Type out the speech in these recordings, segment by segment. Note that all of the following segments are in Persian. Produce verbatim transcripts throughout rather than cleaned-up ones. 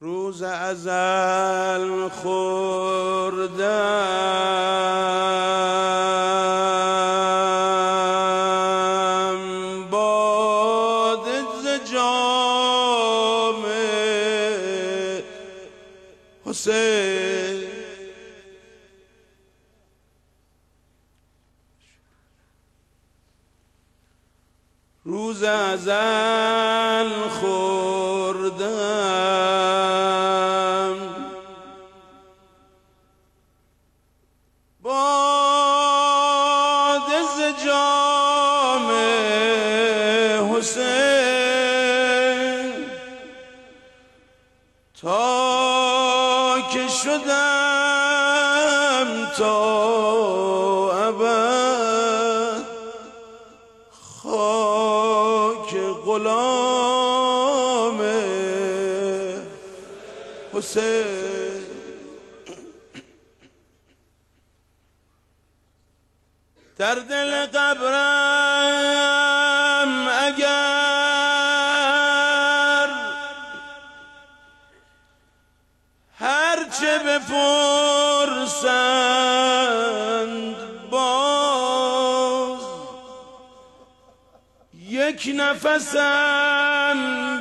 روز ازل خوردم باده ز جام حسین، روز ازل خوردم باده ز جام حسین تا که شدم تا ابد خاک غلام حسین. در دل قبرم اگر هرچه بپرسند باز یک نفسم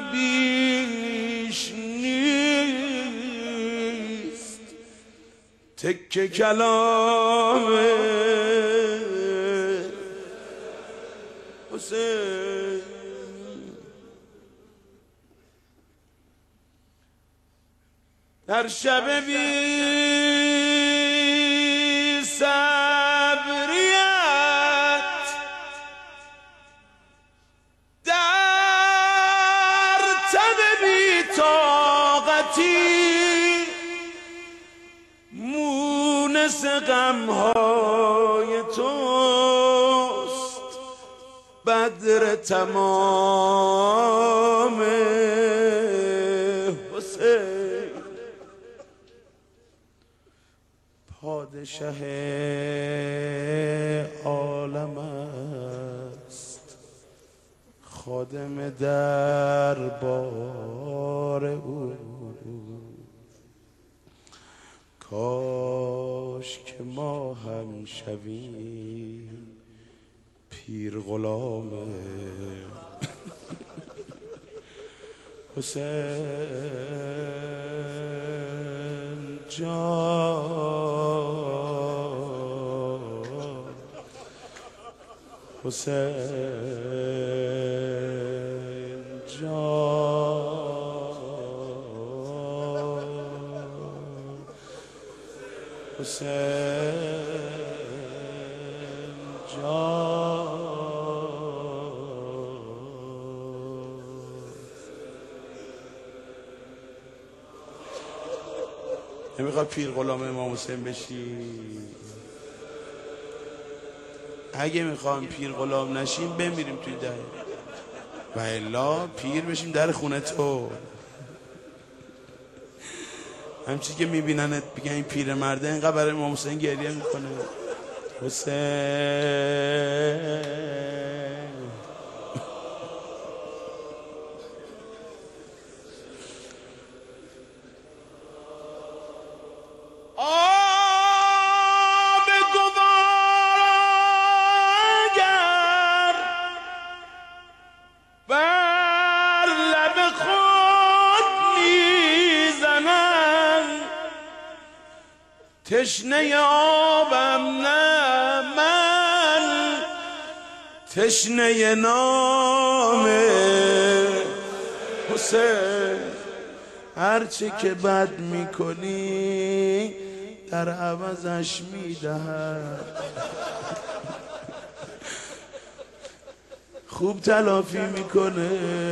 بیش نیست، تکه کلام حسین. در شب بی صبریت در تب بی طاقتی مونس غمهای توست بدر تمام حسین. پادشه عالم است خادم دربار او، کاش که ما هم شویم پیر غلام حسین جان، حسین جان، حسین جان. نمیخواد پیر غلام امام حسین بشی؟ اگه میخوام پیر غلام نشیم بمیریم توی ده، و الا پیر بشیم در خونه تو. همچی که میبیننت بگن این پیر مرده اینقدر برای امام حسین گریه میکنه. حسین تشنه آبم نه من، تشنه نام حسین. هرچه که بد میکنی در عوضش میدهد، خوب تلافی میکنه.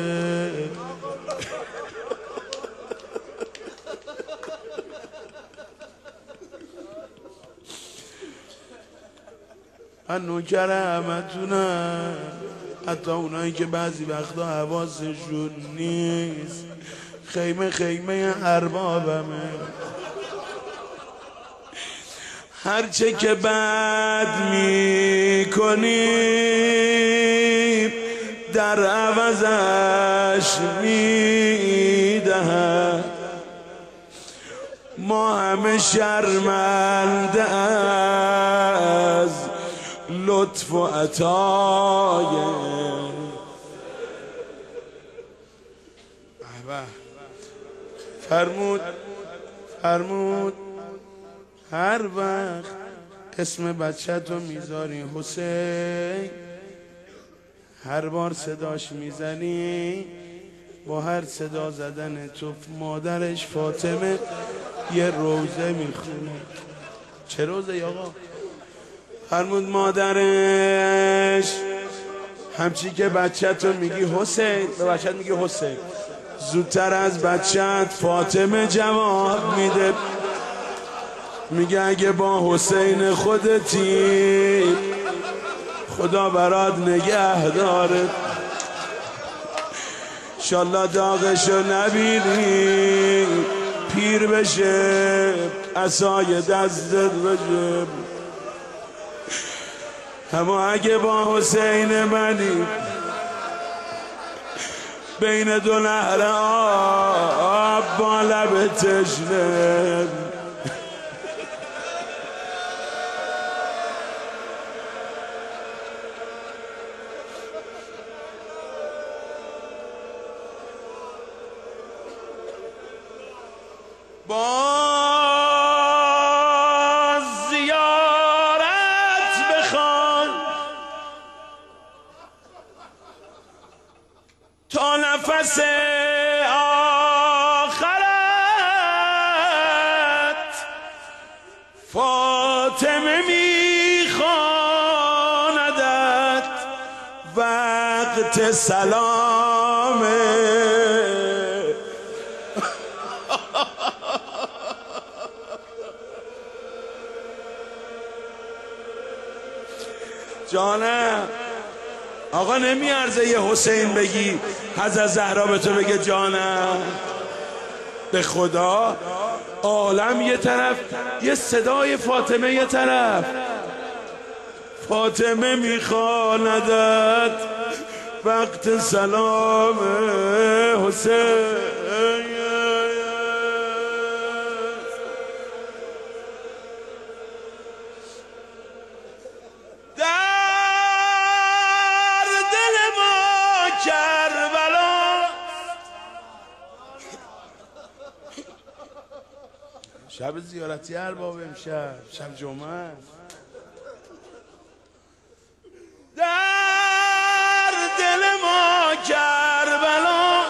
من نوکر همتونم، حتی اونایی که بعضی وقتا حواسشون نیست. خیمه خیمه اربابمه، هرچه که بد میکنی در عوضش میدهد ما همه شرمنده از لطف و عطای فرمود فرمود هر وقت اسم بچه تو میذاری حسین، هر بار صداش میزنی با هر صدا زدن تو مادرش فاطمه یه روزه میخونه. چه روزه ای آقا؟ فرمود مادرش همچی که بچه تو میگی حسین، به بچه میگی حسین، زودتر از بچت فاطمه جواب میده، میگه اگه با حسین خودتی خدا برات نگه داره، انشالله داغشو نبینی پیر بشه عصای دستت بشه. اما اگه با حسین منی بین دو نهر آب با لب تشنه، باز زیارت بخوان تا نفس آخرت، فاطمه میخواندت وقت سلامه. جانم آقا نمیارزه یه حسین بگی حضرت زهرا به تو بگه جانم؟ به خدا عالم یه طرف، یه صدای فاطمه یه طرف، فاطمه میخواندت وقت سلام حسین. شب زیارتی ارباب امشب، شب جمعه، در دل ما کربلا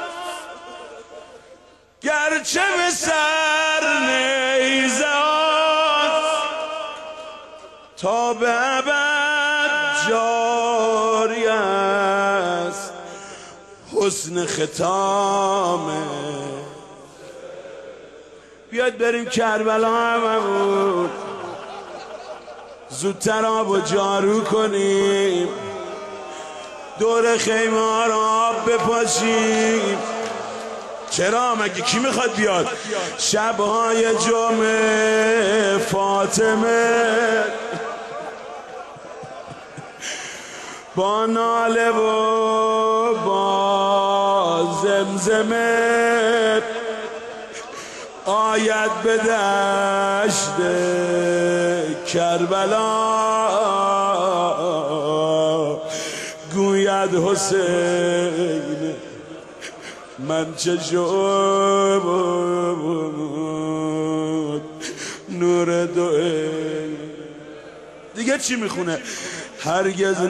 گرچه به سر نیزه تا به ابد جاری است حسن ختامه. بیاد بریم کربلا هممون، زودتر آب و جارو کنیم، دور خیمه ها را آب بپاشیم. چرا مگه کی میخواد بیاد؟ شبهای جمعه فاطمه با ناله و با زمزمه آید به دشت کربلا، گوید حسین من چه شد نور دوئه. دیگه چی میخونه؟ هرگز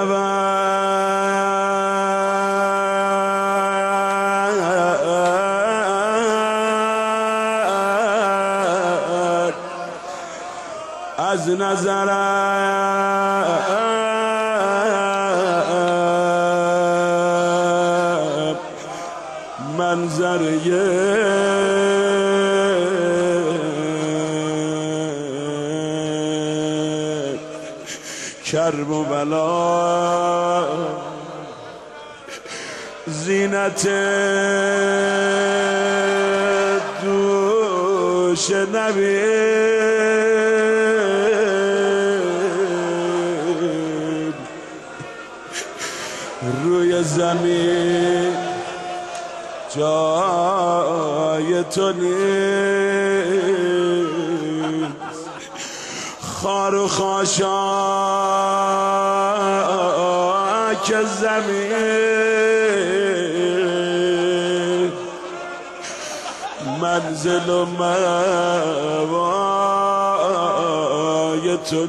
نرود از نظرم منظره کرب و بلا، زینت دوش نبی روی زمین جای تو نیست. خار و خاشاک زمین منزل و موای تو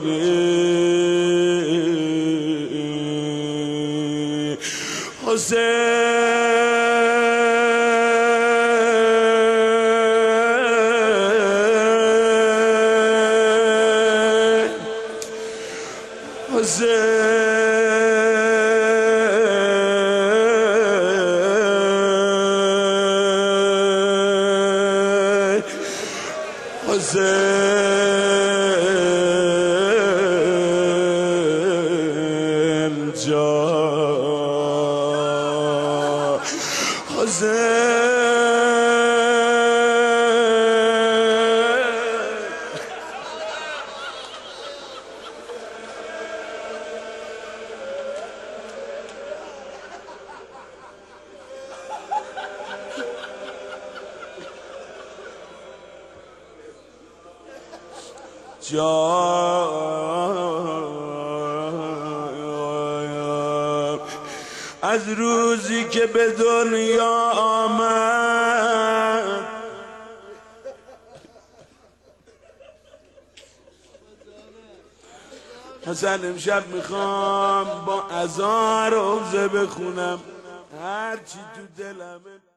حسین حسین جان حسین جان از روزی که به دنیا آمد حسن امشب میخوام با عزا روزه بخونم هرچی تو دلمه